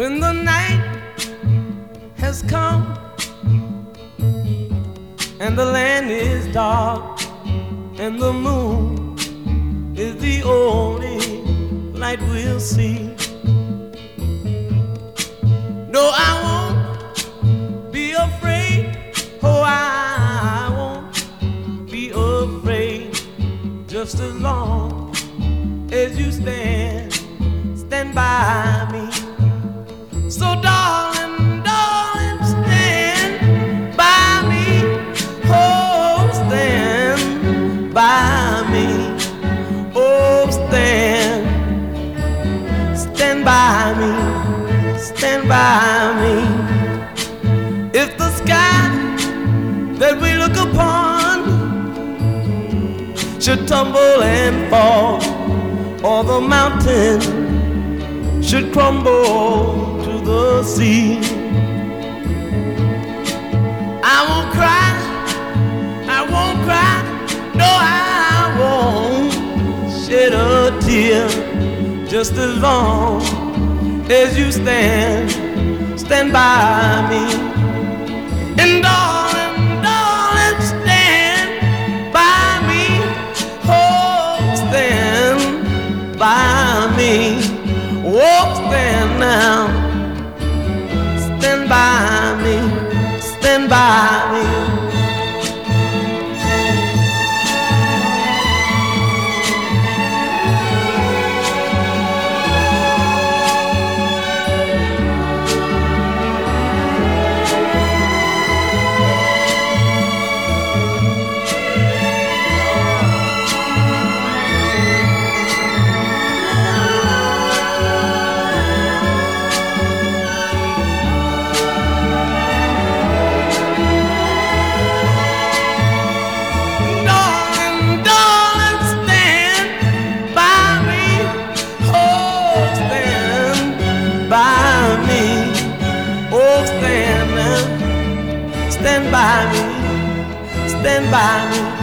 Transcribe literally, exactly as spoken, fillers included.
When the night has come and the land is dark and the moon is the only light we'll see. No, I won't be afraid. Oh, I won't be afraid. Just as long as you stand, stand by me. So darling, darling, stand by me. Oh, stand by me. Oh, stand, stand by me. Stand by me. If the sky that we look upon should tumble and fall, or the mountain should crumble to the sea, I won't cry, I won't cry, no, I won't shed a tear. Just as long as you stand, stand by me. And darling, darling, stand by me. Oh, stand by me. Oh, stand now. Stand by me. Stand by me. Stand by me, stand by me.